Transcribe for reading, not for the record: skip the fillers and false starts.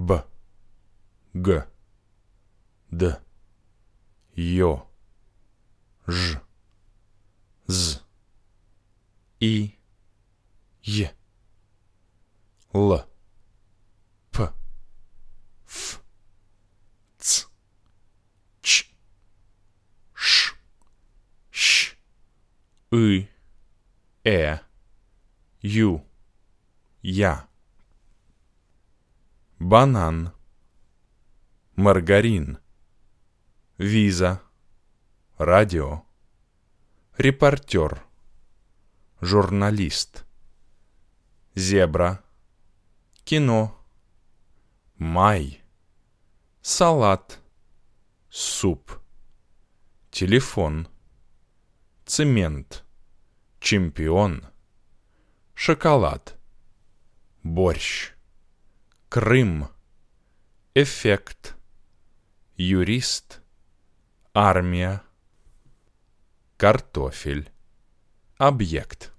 Б, Г, Д, Ё, Ж, З, И, Е, Л, П, Ф, Ц, Ч, Ш, Щ, И, Ю, Я. Банан, маргарин, виза, радио, репортер, журналист, зебра, кино, май, салат, суп, телефон, цемент, чемпион, шоколад, борщ, Крым, эффект, юрист, армия, картофель, объект.